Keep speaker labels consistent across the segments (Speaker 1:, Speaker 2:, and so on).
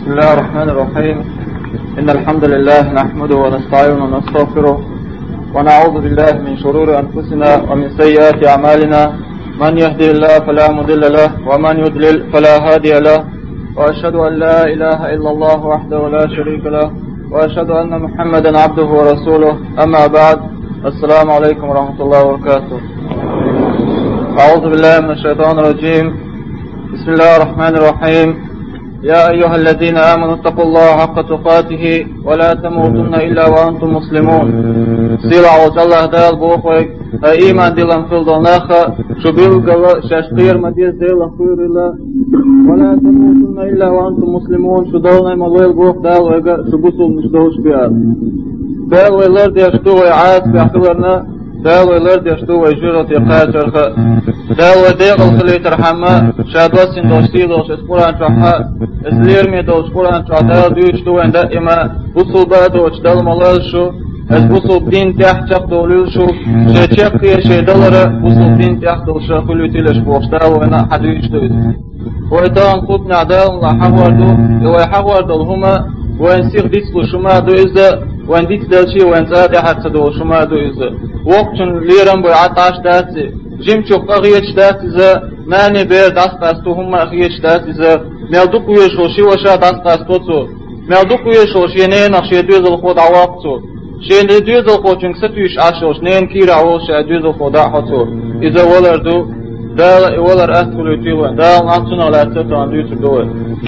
Speaker 1: بسم الله الرحمن الرحيم. إن الحمد لله نحمده ونستعينه ونستغفره ونعوذ بالله من شرور أنفسنا ومن سيئات أعمالنا. من يهدي الله فلا مضل له ومن يضلل فلا هادي له. وأشهد أن لا إله إلا الله وحده لا شريك له وأشهد أن محمدا عبده ورسوله. أما بعد، السلام عليكم ورحمة الله وبركاته. أعوذ بالله من الشيطان الرجيم. بسم الله الرحمن الرحيم. يا أيها الذين آمنوا اتقوا الله حق تقاته ولا تموتن إلا وأنتم مسلمون. سيلا وجالله دال بوخوك إيمان ديلان فلدو ناخا شبيل قلا شاشقير مديز ديلان خير الله ولا تموتن إلا وأنتم مسلمون. شدولنا ملويل بوخ دال ويقا شبوسل نشدوش بياد دال ويلرد يشتو ويعاد بيحتلرنا دال ويلرد يشتو ويجرد يقاجرخا دال وديق الخلي ترحمة شادوسين دوشتيدوش اسقران شوحا اسليرمي دوش قران شوحا دال ديوشتو وين دائما بصل بادوش دال ملالشو از بصل دين تحت دولوشو شاچقية شيدالرا بصل دين تحت دولشا خلوتيلش بوش دال وين حدوشتو ويدان قطنا دال لحواردو ويحواردو هما وين سيغ ديسلو شما دو إزا وين ديس دالشي وين زاد حتى دو شما دو إزا وقتن ليرم بيعطاش داتي جيم شوق أغيش داتي زا ماني بير داس قاستو هما أغيش داتي زا ميلدوك ويشوشي وشا داس قاستوتو ميلدوك ويشوشي نين أخشي دوز الخود عواقتو شين دوز الخود جنك ستويش عشوش نين كير عوش دوز الخود عحتو إذا ولردو دال ولر أهتلو تيوان دال نعطنا لا تتان دوتو دوه.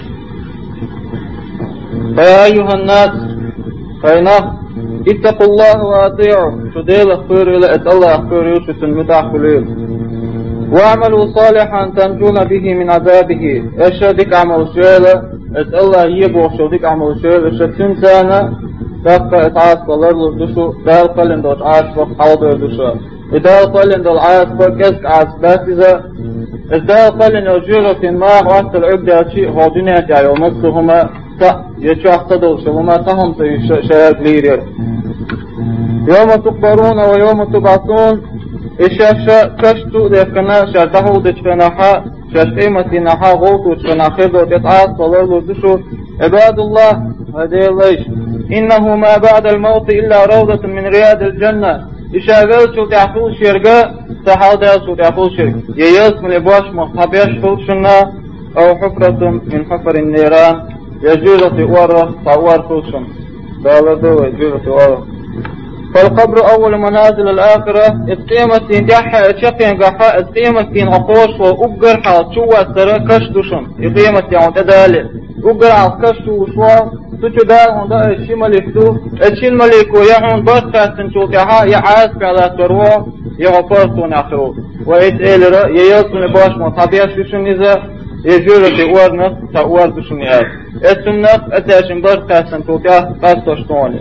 Speaker 1: فيا أيها الناس فإنه اتقوا الله وأطيعوا شديل أخبر إلى الله أخبر يوشت المتاح كليل واعملوا صالحا تنجون به من عذابه. أشهدك عمل شيلة الله يبوح شهدك عمل شيلة أشهدتين سنة دقة إتعاس بالله لردشو دال قلن دوش عاش وحاضر يردشو إدال قلن دول عاش وكسك عاس باسزة إدال قلن يجيرو في الماء وقت العبدة شيء هودينات يعني ونصهما يشو أحتدوا شوما تهم شيئا ليرير. يوم تقبرون ويوم تبعثون إشاشا كشتو ديكنا شارتهو ديشفناحا شاشقيمة نحا غوتو شفناخير دو تتعاس والله دشو. عباد الله هذه الليش إنه ما بعد الموت إلا روضة من رياض الجنة. إشاغل شو تعفو شرقا تحاول شو تعفو شرق ييس من إبواش مصحبيش فوشنا أو حفرة من حفر النيران يجوز أورا طوار فوشن دالدو يجوز أورا. فالقبر أول منازل الآخرة. إسقيمة جحا شقين قحا إسقيمة أقوش وأقر حال شوى سرى كشدوشن إقيمة يعود دالي أقر على كشدو وشوى تجو دال هندا الشمال يفدو الشمال يكو يعون بركة شوكها يعاسك على تروى يغفرتون آخرو وإسئل رأ ييصن باش مطابيع شوشن إذا يجور تقوار نفس تقوار بشنيات اسم نفس أتاشن بركة شوكها قاستوشتوني.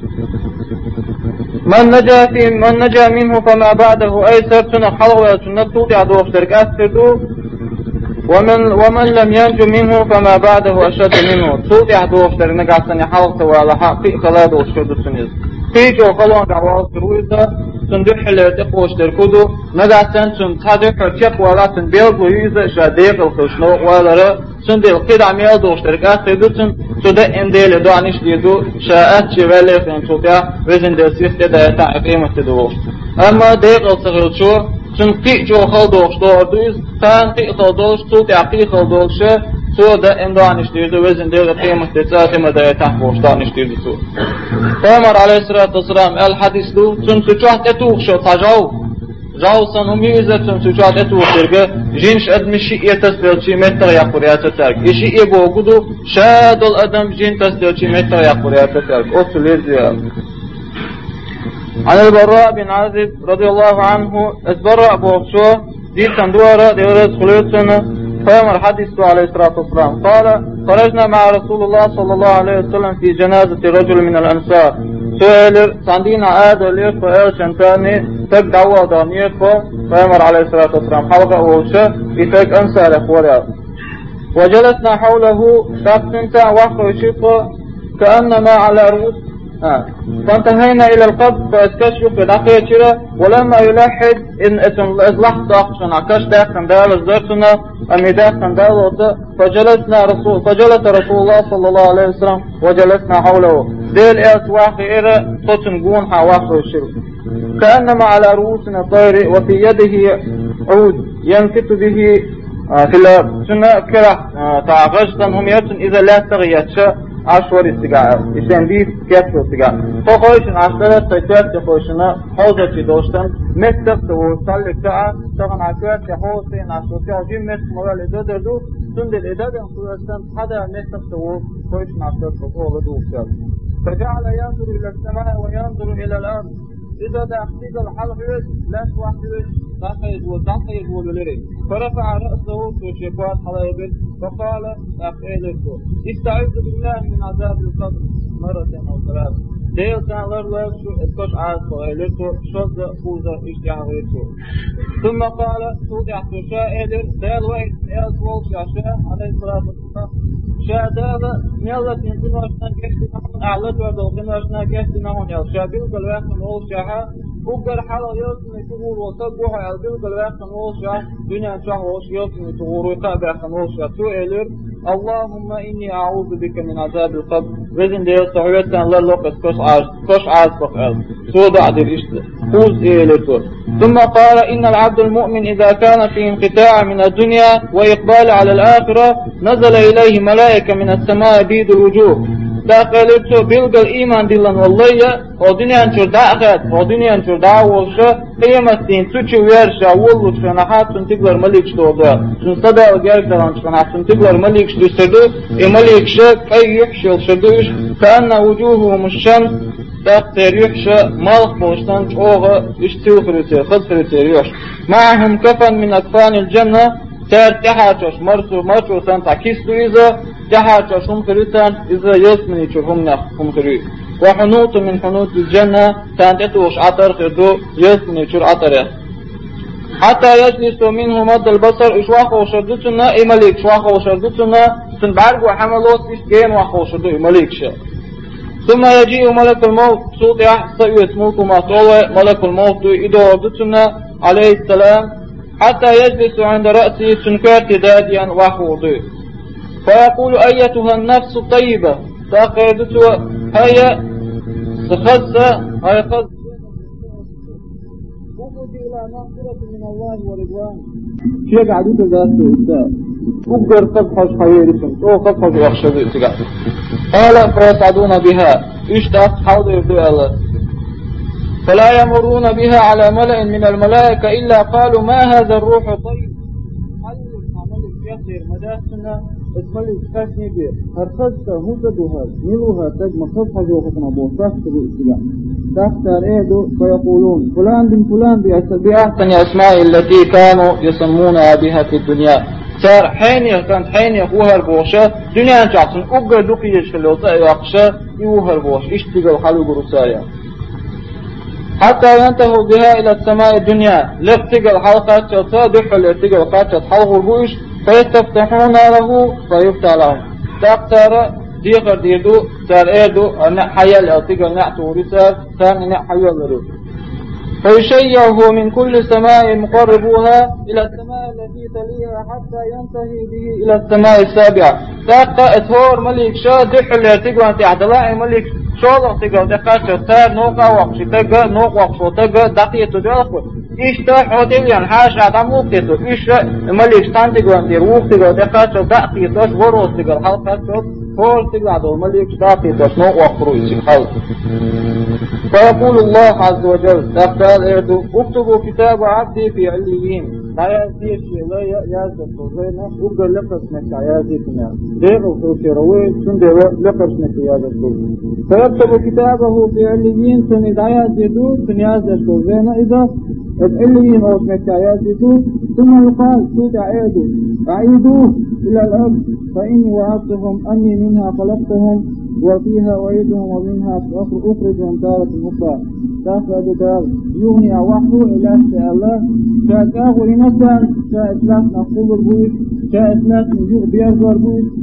Speaker 1: من نجا منه فما بعده أيسر تنة حلوة تنة توقع دوش ترك أسردو. ومن لم ينجو منه فما بعده أشد منه توقع دوش ترك نقع سنة حلوة وعلى حقي خلا دوش كردو سنيز قيجو قلوان دعوات كرويسا تندح اللي تقوش تركدو نقع سن تنتحدح تشق ولا تنبيلغو يوزا شاديق الخشنو ولا رأ سندل قيد عميال دوش ترك أسردو سودا انديل دو عنيش ديدو شاءت شوالي فين توقع وزن دل سيستة دايتا عقيمة تدوش. أما ديق الصغير شو سنقيق جو خلدوش دوردوز تنقيق خلدوش توقع قيق خلدوش سودا اندو عنيش ديدو وزن دل عقيمة تدساتي مدايتا حبوش دانيش ديدو سو. فامر عليه الصلاة والسلام الحديث دو سنسوچوح تتوخ شو تجاو جاوسن هم يزتن سوچات اتوخرگه جنش ادم شيء يتسبل شيء متر يقريات ترك شيء يبوغدو شاد الادم جن تسبل شيء متر يقريات ترك اوتلير زياد. عن البراء بن عازب رضي الله عنه اسبراء بوغشو دي تندوارا ديورس خليتنا فامر حديثه عليه الصلاة والسلام قال خرجنا مع رسول الله صلى الله عليه وسلم في جنازة رجل من الأنصار. سؤال صندينا آدو ليرفو شنتاني تك دعوة دانيرفو فامر عليه الصلاة والسلام حلقة ووشة يتك أنسى لخوريا وجلسنا حوله شاكتنتا وحق وشيطة كأنما على رؤوس فانتهينا إلى القبض فاستكشف دقيقة ولما يلحد إن إصلاح داقشنا كش داقن دال الزرتنا أمي داقن دال فجلس رسول الله صلى الله عليه وسلم وجلسنا حوله ديل واقع إرى تتنقون حواقع الشرك كأنما على رؤوسنا طير وفي يده عود ينفت به في السنة كرة تعغشتا هم يرسن إذا لا تغيتش عشور السجاع إشان دي كيف السجاع فخوشن عشرة تجارة خوشنا حوزة دوشتن مستقط وصلك ساعة تغن عكوات حوزين عشوتي عجيم مست موال إدادر دو سند الإدادة انخلصتن حدا مستقط وخوشن عشرة فوق دو فجعل ينظر إلى السماء وينظر إلى الأرض إذا داخل الحلق لا توحيد دقيق وللري فرفع رأسه وشفات حليبل فقال أقيلكم استعذ بالله من عذاب القبر مرة أو ثلاث ديل كان لرلو اسكش عاد فغيلكم شد فوزة اشتعغيكم ثم قال توضع تشائل ديل وقت أسوال شاشاء عليه الصلاة والسلام شادابة ميلة ينزل واشنا كشتنا أعلت ودوغن واشنا كشتنا هون يلشابيل قلواقن والشاحة وقال حالا يلسن تغور وصبوها يلبيل قلواقن والشاح دنيا شاح وش يلسن تغور وقابعقن والشاح سؤالر اللهم إني أعوذ بك من عذاب القبر وزن ديل صحوية لا لقس كش عاز فقال سودع دير إشتر خوز إيلتر ثم قال إن العبد المؤمن إذا كان في انقطاع من الدنيا وإقبال على الآخرة نزل إليه ملائكة من السماء بيد الوجوه داخلته بيلقى الإيمان دلن والله ودنيا انشر داخل ودنيا انشر دعوة قيمتين تشي ويرشا والله شنحات تنتقلر مليك شتوضا شنصدا وقارك دلان شنحات تنتقلر مليك شتوضا مليك شاك أي يحشل شدوش كأن وجوههم الشمس تقتر يحشى مالخ بوشتان جوغا اشتو فريتير خد فريتير يوش معهم كفن من أكفان الجنة تار تحاجش مرسو سانتا كيستو إذا تحاجش هم فريتان إذا يسمني شرهم نخم فريت وحنوط من حنوط الجنة تانتتوش عطر خدو يسمني شر عطر حتى يجلس منه مد البصر إشواخ وشردتنا إماليك شواخ وشردتنا سنبعرق وحملوس إشكين واخ وشردو إماليك شا ثم يجيء ملك الموت صوت يحصي ملك ما طوى ملك الموت إذا وردتنا عليه السلام حتى يجلس عند رأسه سنكات داديا وحوضي فيقول أيتها النفس الطيبة تقيدتها هيا سخزة هيا خز وقضي إلى مغفرة من الله ورضوان شيء عديد ذاته إستاذ أقدر تبحث خيركم أو تبحث يخشى قال فيسعدون بها اشتاق حوض يردو الله فلا يمرون بها على ملأ من الملائكة إلا قالوا ما هذا الروح طيب حلق عملك يخير مداسنا اسمالي تفاسني بيه هرخزتا هددها ملوها تجمع صفحة جوختنا بوصفت بإسجاء تختار إيدو فيقولون فلان بن فلان بأحسن أسماء التي كانوا يسمونها بها في الدنيا صار حيني كانت حيني وهر بوشة دنيا جعصن أقر دقيش في الوطاء يقشى يوهر بوش اشتغل حلق رسايا حتى ينتهوا بها إلى السماء الدنيا لفتقل حلقات شوطا لفتقل قاتشة حلق البوش فيستفتحون له فيفتح لهم تقتر ديقر ديردو تار ايدو حيال التقل نعتو رسال ثاني نحيال له فيشيعه من كل سماء مقربوها إلى السماء التي تليها حتى ينتهي به إلى السماء السابعة تاقا اتهور مليك شا دحل ارتقوا انت اعدلاء مليك شوال ارتقوا دقاشة تار نوقع وقش تقا نوق وقشو تقا دقيتو دقوا إشتا حوتيليان حاش عدم وقتتو إشتا مليك ستانتقوا انت روقتقوا دقاشة دقيتوش وروستقوا الحلقة هور تقع دول مليك دقيتوش نوق وقرو يسي الحلق فيقول الله عز وجل تقتال إردو اكتبوا كتاب عبدي في عليين لا يأتي الشيء لا يأتي الصغيرنا وقال لقسنك عيادتنا ديغوا في روي سندي لقسنك عيادتنا فيكتب كتابه في عليين سند عيادتو سنياز الصغيرنا إذا العليين أوسنك عيادتو ثم يقال سود أعيدوه إلى الأرض فإني وعدتهم أني منها خلقتهم وفيها أعيدهم ومنها أخرجهم تارة أخرى تأخذ تار يغني وحده إلى الله شاء تأخذ لنفسه شاء إثلاث نقول البوش شاء إثلاث نجوء بيرزو البوش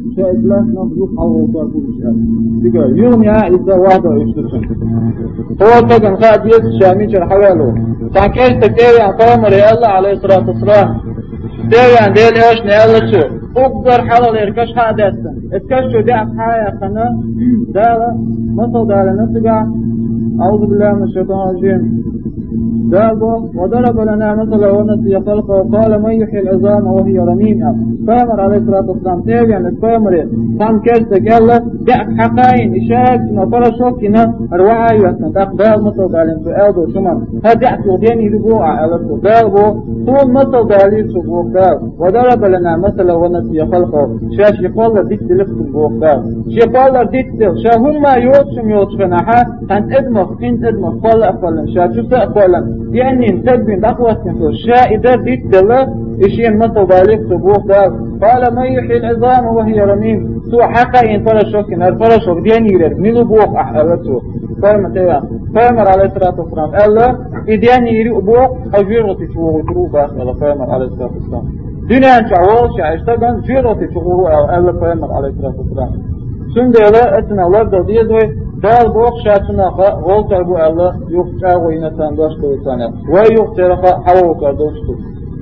Speaker 1: شايفلاش نفسه حول كل شيء تقول يوم يا إذا واحد يشتري هو كان قاعد يسشامي حواله تاكيش تكيري عن قومر الله عليه الصلاة والسلام تيري عن ديل إيش نيالله شو أقدر حلال إركش حادثا إتكش شو دي أبحايا قنا دالة مصل دالة نسقع أعوذ بالله من الشيطان الرجيم دابه وضرب لنا مثلا ونسي خلقه وقال من يحيي العظام وهي رميم فامر عليه الصلاة والسلام تيبي عن الفامر قام كيستك يلا دعك حقاين إشاك نطرى شوكنا أرواعي واسنا تقبال مصل دالين في أرضه شمال هدعك وديني ربوع على الصدابه طول مصل دالين سبوك دال وضرب لنا مثلا ونسي خلقه شاش يقول ديك تلفت البوك دال شيقول ديك تل شاهم ما يوتشفناها هن ادمخ انت ادمخ قول أفلا شاشو سأقولا يعني انتبين أقوى سنتو شائدة ديك دلة إشياء مصل دالين سبوك دال قال من يحيي العظام وهي رميم سوى حقا ينفر شوك نار فرشوك ديان يرد ملو بوك أحالته فامر عليه الصلاة والسلام ألا إديان يري بوك أو جيرغتي شوه وتروبة ألا فامر عليه الصلاة والسلام دنيا شعور شعشتغن جيرغتي شوه ألا فامر عليه الصلاة والسلام سندلا أتنا ورد ديزوي دال بوك شاتنا غولتر بو ألا يخشى وينتان داشتو إسانيا ويخشى حووك دوشتو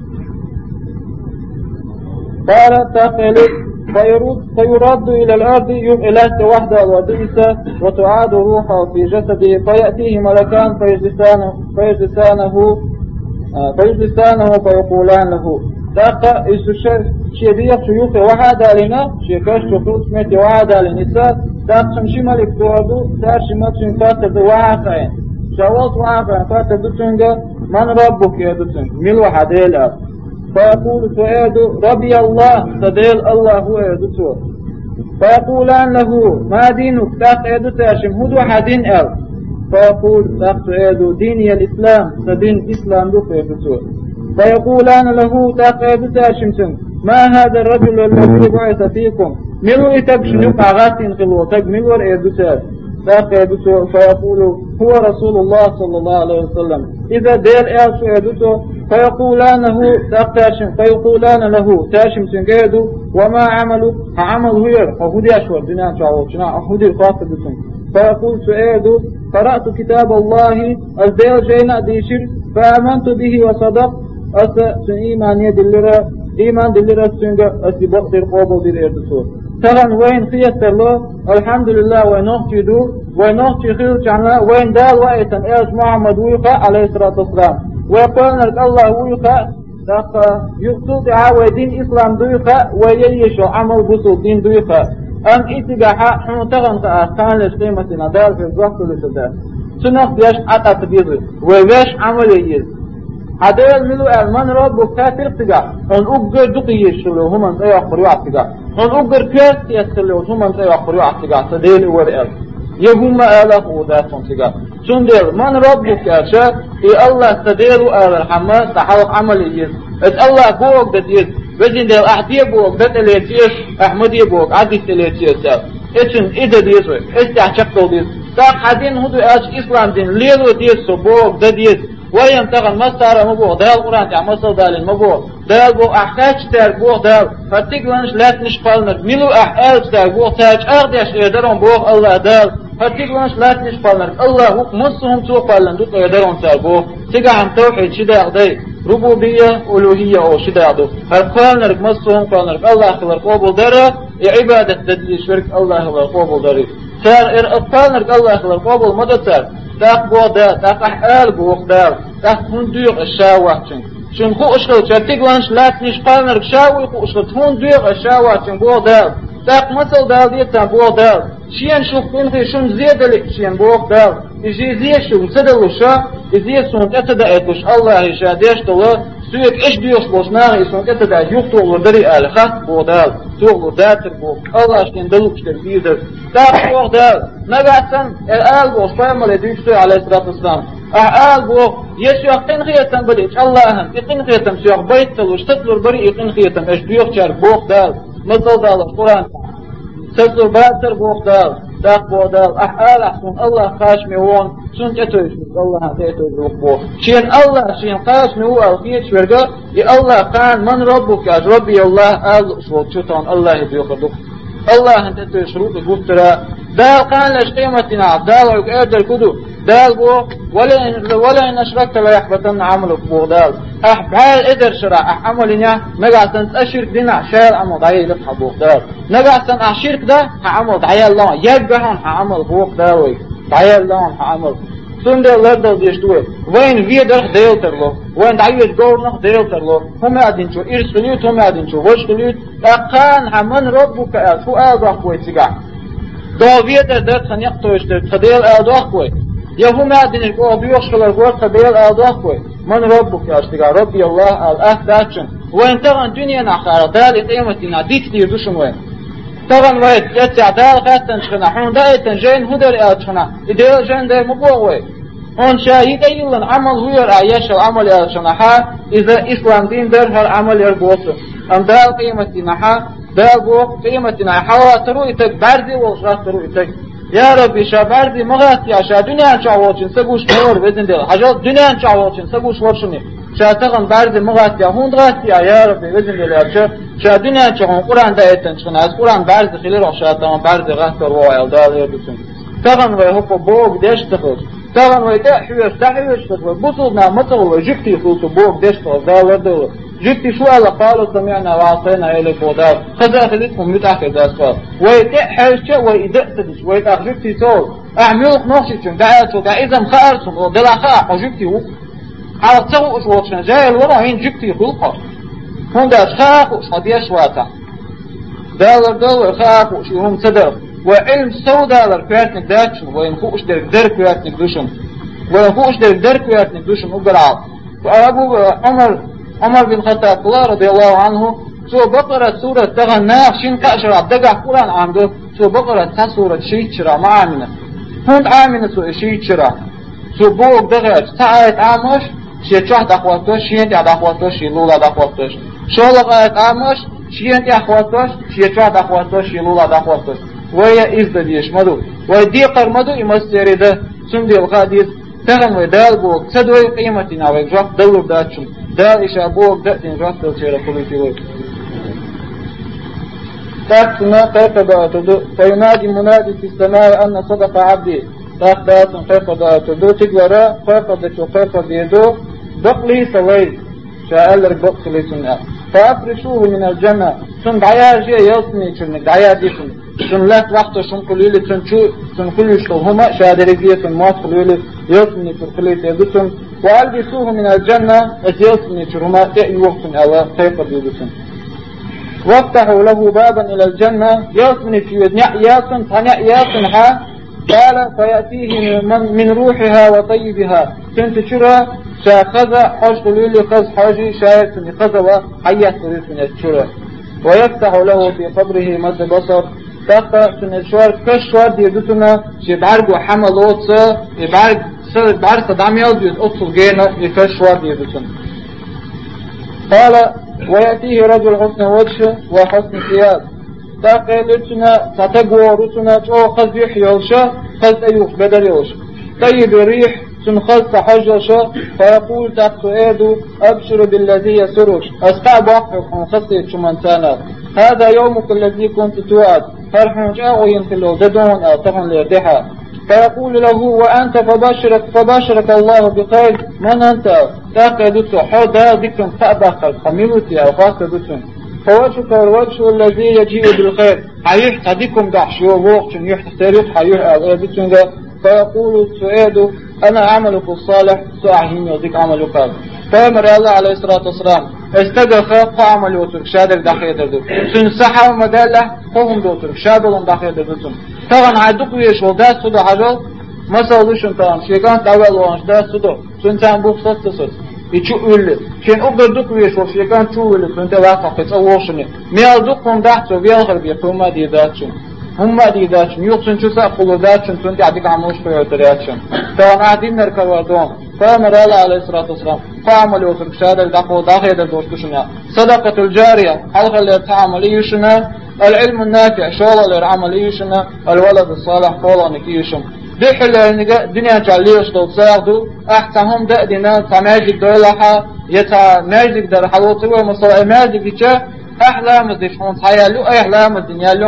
Speaker 1: قال تقلق فيرد إلى الأرض إلى وحده وديسة وتعاد روحه في جسده فيأتيه ملكان فيجلسانه فيقولان له دقا إسوشير شيبيق شيوخ وحد لنا شيكاش شخوص ميت وحد لنساء دق شمشي ملك دوردو سار شمات شنكات دواعقين شوالت واعقين فاتدو تنجا من ربك يدو مل وحد الأرض فيقول سعيد ربي الله تدل الله هو يدسو فيقولان له ما دينك تاق يدو تاشم هدو حدين أل فيقول تاق سعيد ديني الإسلام تدين إسلام دو يدسو فيقولان له تاق يدو تاشم ما هذا الرجل الذي بعث فيكم ملو إتبشنو قاغاتين خلوتك ملو يدو تاش تاق يدسو فيقول هو رسول الله صلى الله عليه وسلم إذا دير إيسو يدسو فيقولان له تاشم سنجيدو وما عملوا عمل هير فهدي أشور دنيا شعوتنا هدي القاطع بسن فيقول سعيدو قرأت كتاب الله الدير جينا ديشر فآمنت به وصدق أسا إيمان دلرة سنجا أسي بقدر قوبل دير إردسور تغن وين خيستر له الحمد لله ونوخي خير جعنا وين دال وقتا إيش محمد ويقى عليه الصلاة والسلام ويقول لك الله ويقى يقصد عاوي دين إسلام دويقى وييشو عمل بسو دين دويقى أم إتقاحا حمتغن كان لشقيمتنا دال في الزوحة لشدال سنخ بيش عطا تبيضي ويش عمل ييز هذا ملو من ربك كافر تجا هن أجر دقيق شلو هم أنت يأخروا عتجا هن أجر كاس يسلو هم أنت يأخروا عتجا تدل ورئال يقوم آله وذاتهم تجا سندل من ربك أشاء الله تدل آل الحماس تحرق عمل يجيز الله بوق دتيز بزين دل أحدي بوق دتليتيش أحمدي بوق عدي تليتيش إيشن إذا ديزوي إستعشقوا ديز تاق حدين هدو إسلام دين ليرو ديز بوق دتيز ويم تغن مستار مبوغ دال قرآن تعمصل دالين مبوغ دال بوغ أحتاج تار بوغ دال فتقلنش لاتنش قلنك ملو أحقال تار بوغ تاج أغديش يدرون بوغ الله دال فتقلنش لاتنش قلنك الله هو مصهم تو قلن دوك يدرون تار بوغ تقعن توحيد شدا أغدي ربوبية ألوهية أو شدا أغدو فالقلنك مصهم قلنك الله خلق قوبل داره عبادة تدلي شرك الله خلق قوبل داره تار قلنك الله خلق قوبل مدى تار تاق بودا تاق أحقال بوغ دال تاق هندوغ الشاوة شن خو أشغل ترتيق وانش لاتنش قالنرك شاوي خو أشغل هندوغ الشاوة بوغ دال تاق مثل دال ديتان بوغ دال شين شوف بنخي شن زيادة لك شين بوغ دال يجي زيه شو مصدلو شا يزيه سونت أتدا إتوش الله يشا ديش طلا سويك إش ديوش بوشناغي سونت أتدا يوختو وردري آلخات بوغ دال توغلو داتر بوغ الله شكين دلوك شتربيزر تاق بوغ دال نقعسن الآل بوغ فامل يدوشتو عليه الصلاة والسلام أعال بوغ يشو يقين خيتم بديش اللهم يقين خيتم سيوغ بيتل وشتتلور بري يقين خيتم إش ديوغ شار بوغ دال مصل دال القرآن تتلور باتر بوغ دال تاق بوغ دال أحال أحسن الله خاشمي وون سنت أتوش الله هاتيتو بوغ بوغ شين الله شين خاشمي هو الخيط شورغا الله قان من ربك أج ربي الله آل شوط شوطان الله يبيوخ دوك الله أنت تشروط قفترا دال قان لش قيمتنا دال وقادر كدو دال بو ولا إن أشركت لا يحبطن عملك بو دال أحبال إدر شرع عملنا نقعسن أشرك دينا شايل عمل ضعي لفح بوك دال نقعسن أشرك ده عمل ضعي الله يقبهن عمل بوك دالوي ضعي الله عمل سندر لردل ديشتوه وين فيدر ديلتر له وين دعيوش قورنخ ديلتر له هم قاعدين شو إرسليوت هم قاعدين شو وشتليوت أقان همن ربك شو أعضاء كوي تقع دو فيدر درت خنيقتوش درت خديل أعضاء كوي يهم قاعدين القوة بيوشخل القوة خديل أعضاء كوي من ربك يا اشتقع ربي الله الأهداتشن وين تغن دنيا نحخارة دالي قيمتنا ديك ديردوشن وين طبعا ويت يتع دال قاتن شخنا حون دايتن جين هدر اتشخنا إديل جين داي مبوغوي هون شاهد أيضا عمل هو عيش العمل يرشنا ها إذا إسلام دين در هر عمل يربوس أم دال قيمتنا ها دال بوق قيمتنا حوا ترويتك بردي وغشات ترويتك يا ربي شابردي مغاتي عشا دنيا شعواتشن سبوش نور بزن ديل حاجات دنيا شعواتشن سبوش ورشني شاتغن بردي مغاتي هون غاتي يا ربي بزن ديل شا دنيا شعون قرآن دايتن شخنا از قرآن بردي خلي روح شاتغن بردي غاتر وعيال دال يردسن تغن ويهوكو بوق ديش تخوش طبعا ويدا حوش تقول بصلنا مطل وجكتي صوت بوق دشت دال دول جكتي شو قال قالوا سمعنا وعصينا الى فودال خذا خليتكم متاكد اسفل ويدا حوش ويدا تدش ويدا جكتي صوت اعملوا نوشتم دعاتو اذا خارتم ودلا خاح وجكتي على تسوق وشنا جاي الورا هين جكتي خلقه هون ده خاح وصديش واتا دال خاح وشهم صدر وعلم سودا للكواتنك داتشن وينخوش در كواتنك دوشن وينخوش در كواتنك دوشن وقرعب وأبو عمر بن خطاب رضي الله عنه سو بقرة سورة تغناق شين قاشر عبدقع قرآن عنده سو بقرة تسورة شيتشرا معامنة هون عامنة سو شيتشرا سو بوق دغير ساعت عامش شيتشوح دخواتوش شين دخواتوش شيلولا دخواتوش شولق آيت عامش شين دخواتوش شيتشوح دخواتوش شيلولا دخواتوش ويا إزداديش مدو ويدي قرمدو يمسيري ده سندي القاديس تغن ويدال بوك سدوي قيمتنا ويجوك دلو داتشم دال إشا بوك داتين جوك تلشيرا قلوتي وي تاكتنا قيقضاتدو فينادي منادي في السماء أن صدق عبدي تاكتاتن قيقضاتدو تقورا قيقضتو قيقضيدو بقلي سوي شاء بقلي سنة فأفرشوه من الجنة سن دعياجي يلسني شنك دعياجيشن سن لك وقت سن قليلي سن كل يشتغهما شادريزية سن موات قليلي يلسني في القليل يدسن وألبسوه من الجنة يلسني شرهما تأي وقت ألا قيقض يدسن وافتحوا له بابا إلى الجنة يلسني في نعياسن فنعياسن ها قال فيأتيه من روحها وطيبها تنتشرها شاخذ حاج قليلي خذ حاجي شايف من خذوا حيات قليل من الشرع ويفتح له في قبره مد بصر تقطع سنشوار كشوار ديدتنا شبعرق وحمل وطسا يبعرق صدام يوزيد أطل جينا يكشوار ديدتنا قال ويأتيه رجل حسن وجه وحسن ثياب تاقي لتنا تتقوى رتنا تو خذ يحيوشا خذ أيوخ بدل يوش طيب الريح سنخذ تحجشا فيقول تحت ايدو أبشر بالذي يسرك أستعب وقفك ونخصي شمانتانا هذا يومك الذي كنت توعد فرحون جاوين في الوددون أعطهم ليردحا فيقول له وأنت فبشرك الله بخير من أنت تاقي دتو حودا ذكرا فأبخ الخميلتي أو خاصة دتو فوجهك الوجه الذي يجيء بالخير حيح قدكم دحشو وقت يحترق حيح أغيبتون فيقول سعيد أنا عملك الصالح سأعهم يوزيك عملك فأمر الله عليه الصلاة والسلام استدخ قامل وترك شادر داخل دردو سنسحة ومدالة قوم دوترك شادر داخل دردو طبعا عدوك ويشو داس صدو حجل ما سألوشن طبعا شيكان تأول وانش داس صدو سنتان بوك سستسس يشو أولي كين أقدر دوك ويشو شيكان شو أولي سنتا واقع قصوشني ميال دوكم دحتو بيالغر بيقوم دي داتشن هم دي داتشن يوقسن شو سأقولوا داتشن سنتي عديك عموش بيوترياتشن طبعا عدين نركوا دوم فأمر الله عليه الصلاة والسلام فعمل وترك شهادة دقو داخل دوشتشنا صدقة الجارية حلقة اللي تعمل يشنا العلم النافع شغل اللي عمل يشنا الولد الصالح قولا نكيشم ديح اللي دنيا تعليش دو تساعدو احتهم دقدنا تماجد دولها يتماجد در حلوطي ومصر ماجد جا أحلام الدشون حيالو أحلام الدنيا لهم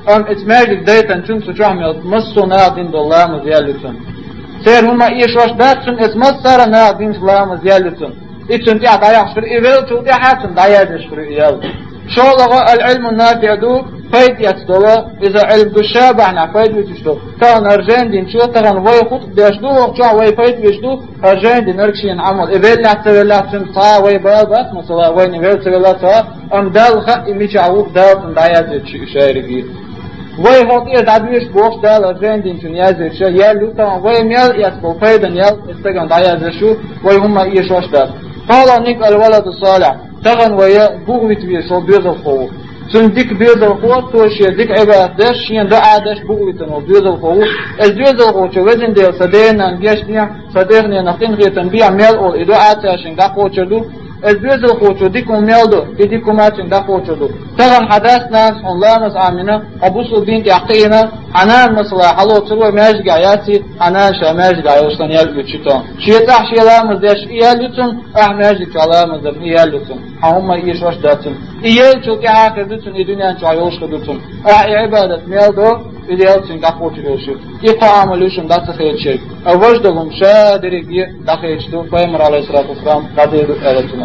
Speaker 1: اتماجد ديتا شن سجحمي مصو نادين بالله مزيالتون سير هما إيش واش داتشن اتمصر نادين بالله مزيالتون إتشن دي عطايا شفر إيوالتو دي حاتن دايا شفر إيوال شو لغا العلم النافع دو فايد يتدوى إذا علم دو شابعنا فايد يتشدو تغن أرجان دين شو تغن وي خط بيشدو وقجع وي فايد يشدو أرجان دين أركشين عمل إبال لعتبال لعتن طا وي بابات مثلا وي نبال تبال طا أم دال خط إميش عوف دال دايا شايرقي وي خط إذا عدوش بوش دال أرجان دين شن يازر شا يالو تغن وي ميال يتبو فايدا يال استغن دايا شو وي هما إيش واش دال قال نيك الولد الصالح تغن ويا بغوت بيشو بيض الخوف سندك بيض الخوف توشي ديك عبادة داش ين دعا داش بغوتن وبيض الخوف البيض الخوف وزن ديال صدينا نبيش نيا صديقني نخين غيتن بيع ميل أو إدعاء تاشن دقو تشدو البيض الخوف ديكم ميلدو ديكم ماتن دقو تشدو تغن حداث ناس الله مسعامنا أبوسو بنت يعقينا عنان مصلا حلو تروي ماجد عياتي عنان شا ماجد عيوشتن يالبو تشتون شيطاح شيلامز داش إيالتن ماجد كلامز دم إيالتن هم إيش واش داتن إيالتو كعاقر دتن إدنيا انتو عيوش دتن عبادة ميلدو إيالتن دقو تشدو إقام لوشن دات خير شيء أوجدهم شادرق دخيل شدو فيمر عليه الصلاة والسلام قدير ألتنا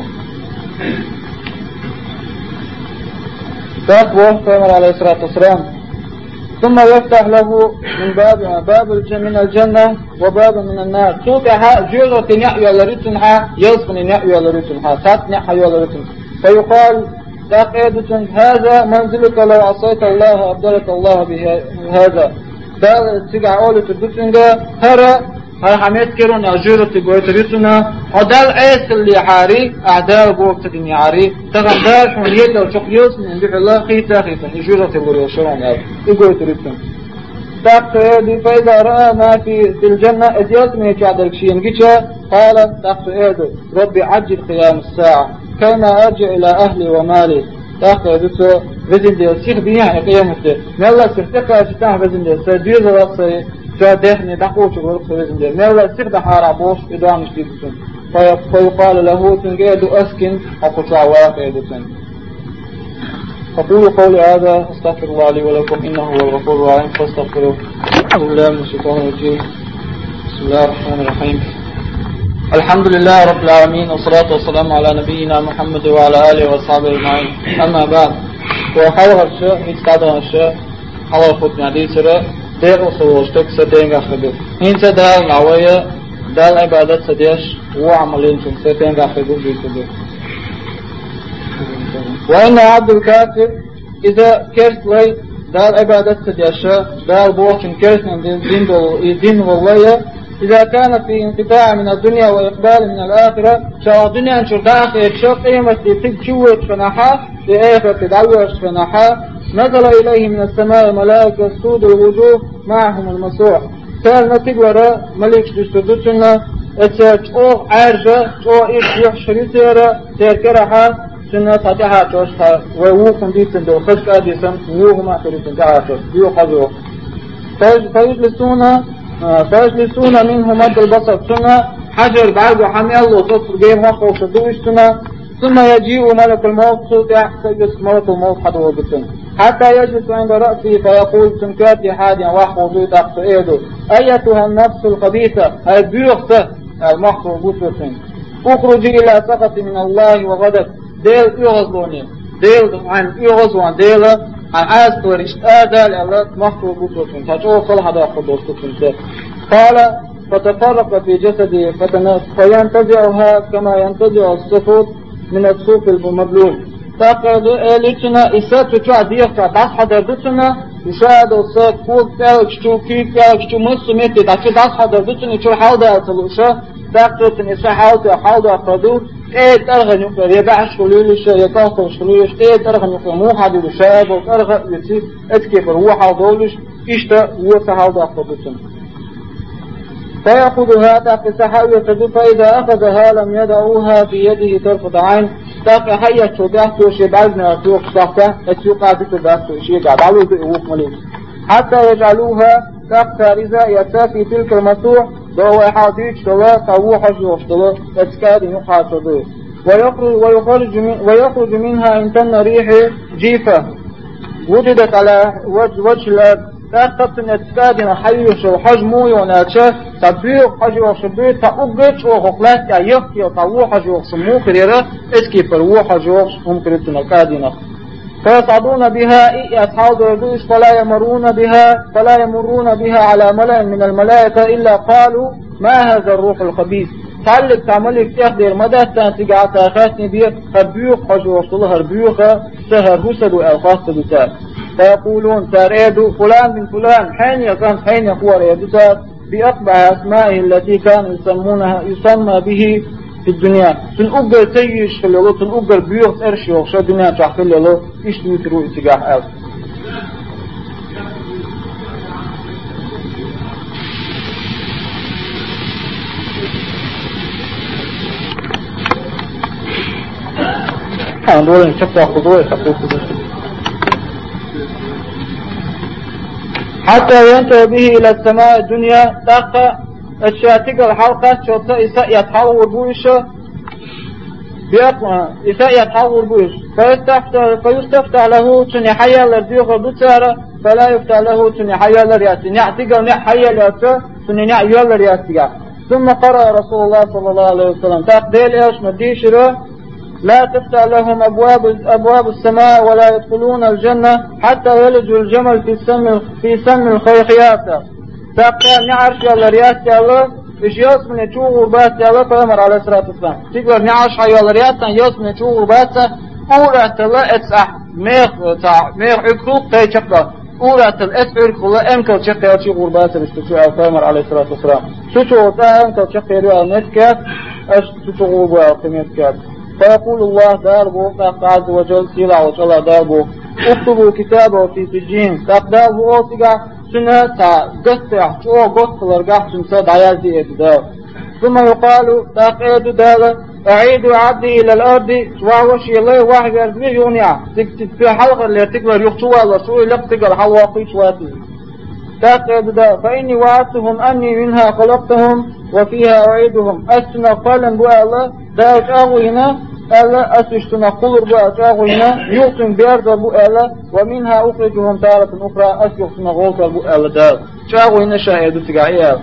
Speaker 1: تقوى فيمر عليه الصلاة والسلام ثم يفتح له من باب من الجنة وباب من النار توقع جيرة نحيا لرتنها يلصن نحيا لرتنها تات نحيا لرتنها فيقال تقيدة هذا منزلك لو عصيت الله أبدلك الله بهذا دال تقع أولي تدفنها هرى حميت كيرون أجيرة تقوي تريتنا ودال عيس اللي حاري أعداء بوقت النياري تغن دال حميت لو شقيوس من عندك الله خيطة أجيرة تقوي وشرون يقوي تريتنا تقصد فإذا رأى ما في الجنة أديات من يكعدك شيئا جيشا قال تقصد ربي عجل قيام الساعة كما أرجع إلى أهلي ومالي تقصد وزن دي السيخ بنيا قيامته مالا سيختقى شتاح وزن دي سيدير رأسي فدهني دقوش ورقص وزن دي مالا سيخ دحارة بوش إدوان شديدتن فيقال له تنقيد أسكن أقصع واقعدتن أقول قولي هذا أستغفر الله لي ولكم إنه هو الغفور الرحيم فاستغفروه أعوذ بالله من الشيطان الرجيم بسم الله الرحمن الرحيم الحمد لله رب العالمين والصلاة والسلام على نبينا محمد وعلى آله وصحبه أجمعين أما بعد وحاول الشيء يستعدون الشيء حاول خطني عديد سرى دير وصلوشتك سدين أخذوا هين سدال نعوية دال عبادات سديش وعملين شن سدين أخذوا بيسدوا وإن عبد الكافر إذا كرت لي دال عبادات سديشة دال بوشن كرت من دين والله إذا كان في انقطاع من الدنيا وإقبال من الآخرة شاء الدنيا أنشر داخل شو قيمة تكشوت فنحا لآخرة تدعوش فنحا نزل إليه من السماء ملائكة سود الوجوه معهم المسوح سأل نتيج وراء ملك دستودتنا اتشوق عرجة شو إيش يحشري سيرا تركرها سنة فتحها توشها ويوكم ديتن دو خشك أديسن ويوهم أحتريتن دعاتر يوقظوه فيجلسون منه مد البصر سنة حجر بعد وحمي الله صفر جيم وقع وشدوش سنة ثم يجيء ملك الموت صوتع سيجلس ملك الموت حدوه بسن حتى يجلس عند رأسه فيقول سنكاتي حاديا وحق وزيد أقصئيده أيتها النفس الخبيثة البيوخة المخصر بسن اخرجي إلى سخط من الله وغضب ديل يغزوني ديل عن يغزوان ديل عن أستور اشتادى لأولاد مخصر بسن تجعو صلح داخل دوستن قال فتفرق في جسده فينتزعها كما ينتزع الصفوت من الصوف المبلول تقعد لتنا إسات تعديق تصحى دردتنا يشاهد الصوت فوق تاوك شو كيك تاوك شو مصمتي تصحى دردتنا شو حاوضة أتلوشا تقعد إسا حاوضة أفردو إيه ترغن يقر يبعش خلولش يكاقر خلولش إيه ترغن يقر موحد يشاهد وترغن يتي اتكفر هو حاوضولش إشتا هو سحاوضة أفردتنا فيأخذها تحت سحاوية فإذا أخذها لم يدعوها في يده طرفة عين تاقي حية شبهته شبعزنا أتوق شخصة أتوق عدته بأسه شيء قاعد علوه بأوق مليك حتى يجعلوها تحت رزاء يتافي تلك المسوح وهو حاضيك شواء طووحش وشتوى أتكاد يقع شدوه ويخرج منها إن تن ريح جيفة وجدت على وجه الأرض تأخذت اعتقادنا حيوش وحجمو يوناتشه تبيق حجو وشبير تأقج وغقلات يأيقتي وطوو حجو وصمو كريرا اسكي فرو حجو وصمو كريتنا كادنا فيصعدون بها أصحاب الردوش فلا يمرون بها على ملأ من الملائكة إلا قالوا ما هذا الروح الخبيث تعلق تعملك تقدر مدى تنتقع تاخاتني بيه هربيوخ حجو وصلها هربيوخ سهر هسد وألقاس تدتار فيقولون تاريدو فلان بن فلان حين يقوى ريدتار بأقبع أسمائه التي كان يسمى به في الدنيا تنقل تيش في الليلو تنقل بيوخ أرشي وخشى الدنيا تحكي الليلو إيش تيترو اتقاح ألف دول نشوف خضوع حتى ينتهي به إلى السماء الدنيا تقى الشاتق الحلقة شوطة إساء يتحول بويش إساء يتحول بويش فيستفتح له تنحيا لرديوخ دوتارة فلا يفتح له تنحيا لرياسي نعتقى ونحيا لأسا تنحيا لرياسي ثم قرأ رسول الله صلى الله عليه وسلم تقديل إيش مديشره لا تفتح لهم أبواب السماء ولا يدخلون الجنة حتى يلجوا الجمل في سم الخيخيات تقديل نعرش يالله رياسي الله إيش يوصمن يتشوه غربات يالله فيمر عليه الصلاة والسلام تقدر نعرش يالله رياسي يوصمن يتشوه غربات أورات الله اتسح ميخ عكروك تيشقه أورات الأسعر كله أمكل شقه يتشوه غربات بشتشوه فيمر عليه الصلاة والسلام شوشوه أمكل شقه يريد نتكات شوشوه غربات فيقول الله داربو عز وجل سيلا وجل داربو اكتبوا كتابه في سجين تقدابو اوتقع سنة قطع شو قطع لرقع سنة دعيازي اتدار ثم يقال تقيد دار اعيدوا عبدي الى الارض وهو شيء الله واحد يرزمي يونيع في حلقة اللي تقدر يخشوها لرسول الله تقدر حلوقي شواتي تقيد دار فإني وعدتهم أني منها خلقتهم وفيها أعيدهم أسنا قالا بوا الله داوش أغوينا ألا أسشتنا قلر بوا أغوينا يوقن بيرد بوا الله ومنها أخرجهم تارة أخرى أسيقنا غوطة بوا الله داوش أغوينا شاهدوا تقعيها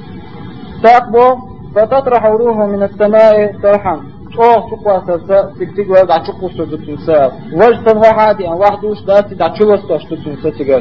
Speaker 1: تقبو فتطرح روح من السماء طرحا شقوة سلساء تكتق ويدع شقوة سلساء وجسن وحادي أن وحدوش داتي دع شلوستاش تسلساء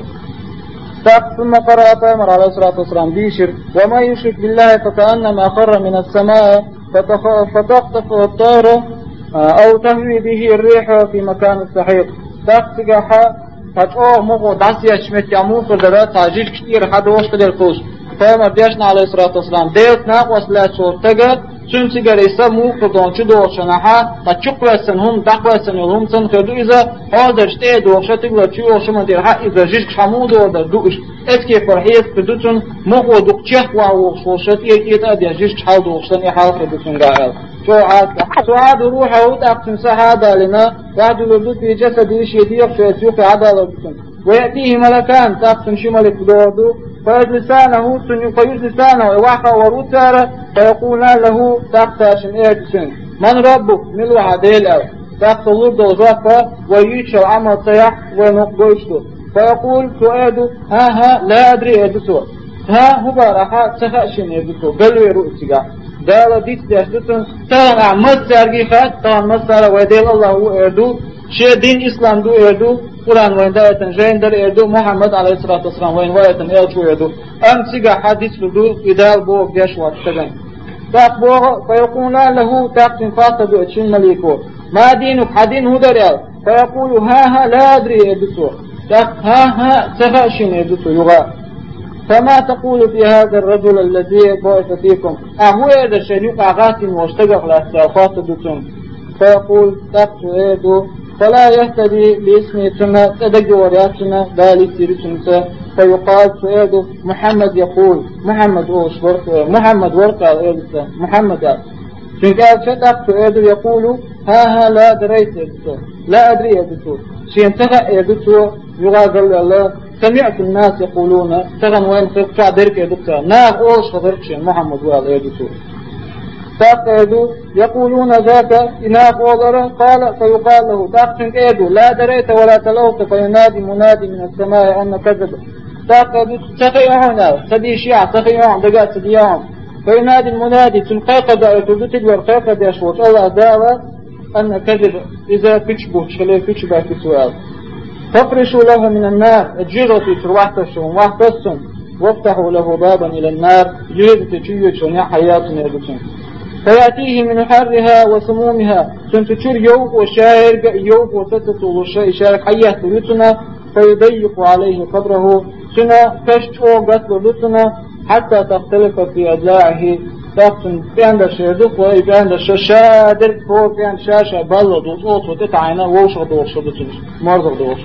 Speaker 1: ثم قرأ فامر عليه الصلاة والسلام بيشر وما يشرك بالله فكأنما خر من السماء فتخطفه الطير أو تهوي به الريح في مكان السحيق تقتقح فتقوه مغو داسي اشمت يعموص ودرات تعجيل كتير حد وشت للقوش فامر ديشنا عليه الصلاة والسلام ديت ناقوس لا تشورتك سنسيقر إسا موقضون چه دوشنها تا چقوسن هم دقوسن يلهم سن خدو إذا حاضر شته دوشتك لچه وشمن دير حق إذا جيش حمود ودر دوش اسكي فرحيس بدوتن مغو دقچه ووشوشت إيتا دي جيش حال دوشتن إحال خدوتن قائل سعاد روحه وتأقسم سهادا لنا بعد الردود في جسده شيديق فيسيوك عدالة ويأتيه ملكان تأقسم شمالك دودو فيجلسانه وحقا وروتارة فيقولان له تقتاشن إيجسن من ربك ملو عديل أو تقتلور دوزافة ويجشل عمل سيح ونقضيشته فيقول سؤاده ها لا أدري إيجسو ها هبارحا تخأشن إيجسو بلوي رؤسك دالا ديت ديشتن تغن أعمد سارقيخات تغن مصارة ويديل الله هو إيردو شيء دين إسلام دو إيردو قرآن وين داية جين در إيردو محمد عليه الصلاة والسلام وين واية إيردو إيردو أمسيقى حديث لدو إدال بو بيشوات تغن تقبوه فيقول له تقسم فاقد اتشن مليكو ما دينك حدين هو دريال فيقول ها لا أدري إيردو ها سفأشن إيردو يغا فما تقول في هذا الرجل الذي بعث فيكم أهو هذا الشريك أغاتم واشتغل لأستعفات دوتون فيقول تقسم إيردو فلا يهتدي باسمتنا تدق ورياتنا بالي سيرتنا فيقال سؤاده محمد يقول محمد محمد ورقة محمد شنكال شتق سؤاده يقول ها لا دريت يدسو لا أدري يدسو شينتغى يدسو يغادر الله سمعت الناس يقولون تغن وين تقع درك يدسو ناغ أوش فضركشن محمد وقال يدسو تقعدوا يقولون ذاك إناف وغيره قال فيقال له تقعد إيدو لا دريت ولا تلوت فينادي منادي من السماء أن كذب تقعدوا تخيعون سدي شيع تخيعون دقات سديهم فينادي المنادي تنقيق دائرة تدور قيق داشوت الله دعوة أن كذب إذا كتشبه شلي كتشبه كسوال فافرشوا له من النار الجيرة تروحتشون واحتسون وافتحوا له بابا إلى النار جيرة تشيوشون يا حياتنا يدوشون فيأتيه من حرها وسمومها تنتشر يوف وشاير يوف وتتطول وشاير حياة لتنا فيضيق عليه قبره سنة كشتو قتل لتنا حتى تختلف في أضلاعه تقتن بأن الشيردق وإبان الشاشادر فوق بأن شاشة بلد وصوت وتتعينا ووشغ دوش مرضغ دوش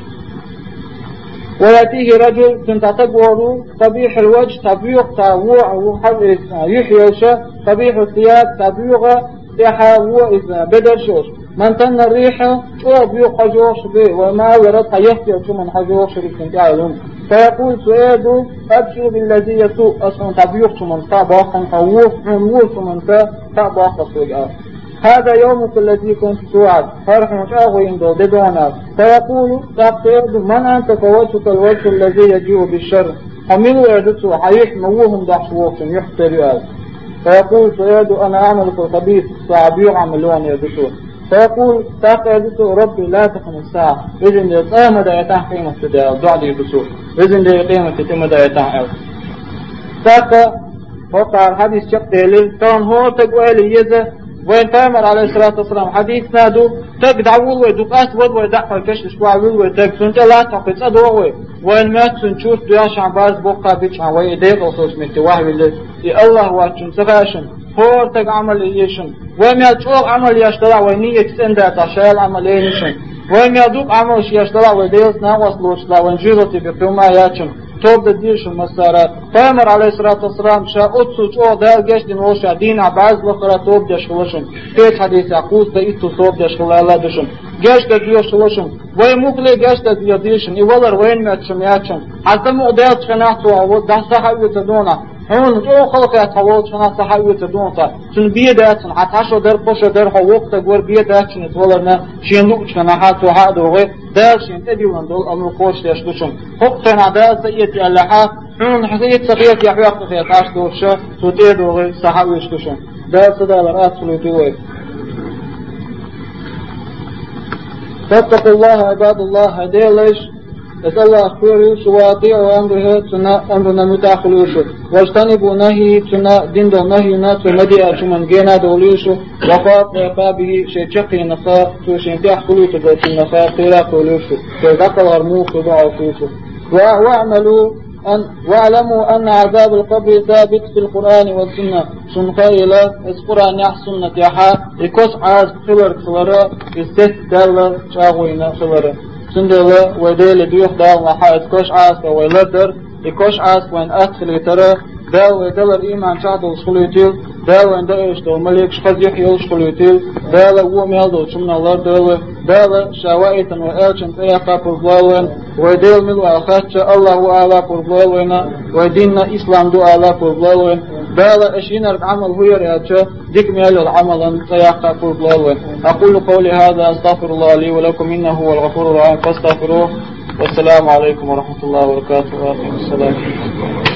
Speaker 1: ويأتيه رجل تنتطبوه قبيح الوجه تبيق تاوع يحيوش قبيح الثياب تبيغ تحاوع إذا بدر شوش من تن الريحة شو بيق حجوش به وما ورد حيحتي شو من حجوش ركن تعلم فيقول سؤاده أبشر بالذي يسوء أصلا تبيق من طبقا حووف عموف من طبقا سوء هذا يومك الذي كنت توعد فرح مشاغين دودونا فيقول تقترد من أنت فوجهك الوجه الذي يجيء بالشر حملوا يردسوا حيح موهم دحشوكم يحتروا فيقول سيد أنا أعمل في الخبيث فعبيع عملون يردسوا فيقول تقترد ربي لا تكن الساعة إذن يتقام دايتان قيمة تدعي بعد يردسوا إذن دايتان قيمة تتم دايتان تقترد وقع الحديث شق دليل كان هو تقوى يزه وين فامر عليه الصلاة والسلام حديث نادو تك دعول ويدوك أسود ويدعف الكشش وعول ويتك سنت لا تقص أدوه وين مات سنشوف دياش عباس بقى بيش عن ويديك أصوص متواهي بالله الله واتشن سغاشن هور تك عمل يشن وين يتشوق عمل يشترع وينية سنده تشايل عمل ينشن وين يدوك عمل يشترع ويديس ناوص لوشلا وانجيرتي بقيوما ياتشن توب ديش المسارات فامر عليه الصلاة والسلام شاء أتسوش أو دار جيش دين وشا دين عباز لخرا توب ديش خلوشن فيت حديث يقوز دا إتو توب ديش خلا الله ديشن جيش دا ديش خلوشن ويموكلي جيش دا ديشن إيوالر وين ماتشم ياتشم حتى مقديات خناحتو أو ده صحاوي تدونا هون جو خلق يتحول شنا صحاوي تدونا سن بيداتن حتى در بوش در حوق تقور بيداتن يتولرنا شينوك خناحاتو هادو غي داشين تديون دول أمر خوش يشدوشن حقنا دا سيئتي اللحا هون حقيقة سقيت يحيق خيطاش دوشا تديدو غي صحاوي يشدوشن دا صدا لرأت سلوتوه فاتقوا الله عباد الله هدي ليش اسأل الله أخبره وأطيعوا أمرنا متأخلوش واجتنبوا نهي دين دو نهينا تمدئ من جينا دوليش وقاط عقابه شيء نخا توشين تأخلو تدوش النخا قيلا قولوش فذكر الرموخ ضعفوش واعلموا أن عذاب القبر ثابت في القرآن والسنة سنقايلة القرآن يحسن نتيحا يكوس عاز خلر يستث دالة شاغوين خلر سندلا وديل ديوخ دال نحايت كوش عاس ويلدر يكوش عاس وين أدخل يترى دال ودل الإيمان شعدل شخليتيل دال وين دائش دو مليك شخص يحيل شخليتيل دال وميل دو شمنا الله دال شوائتا وآلشن تيقا برضلالين وديل ملو أخاتش الله أعلى برضلالين وديننا إسلام دو أعلى برضلالين دال أشينر عمل هو يرياتش ديك ميل العمل تيقا برضلالين أقول قولي هذا أستغفر الله لي ولكم إنه هو الغفور الرحيم فاستغفروه والسلام عليكم ورحمة الله وبركاته. السلام